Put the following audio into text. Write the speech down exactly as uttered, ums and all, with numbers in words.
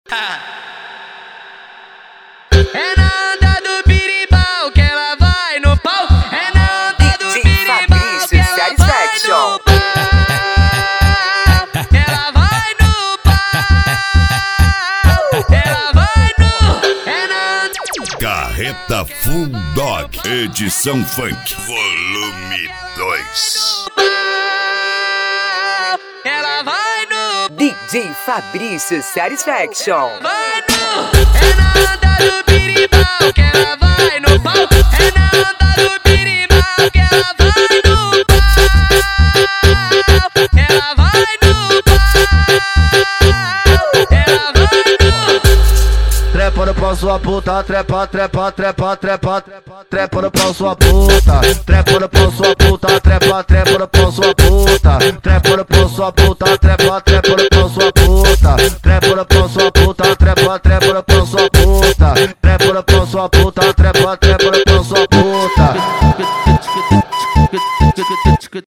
É na onda do birimbau que ela vai no pau. É na onda do birimbau que ela vai no pau. Ela vai no pau. Ela vai no. É na. Carreta Full Dog, edição funk, volume dois. Ela vai no. D J Fabrício Satisfaction. Vai no. É na onda do birimbau que ela vai no pau. É na onda do birimbau que ela vai no pau. Ela vai no pau. Ela vai no. Trepa no pau sua puta, trepa, trepa, trepa, trepa, trepa no pau sua puta, trepa no pau sua puta, trepa, trepa no pau sua puta, trepa no pau sua puta, trepa, trepa no pau sua puta, trepa no pau sua puta, trepa, trepa no pau sua puta, trepa no pau sua puta, trepa, trepa no pau sua puta.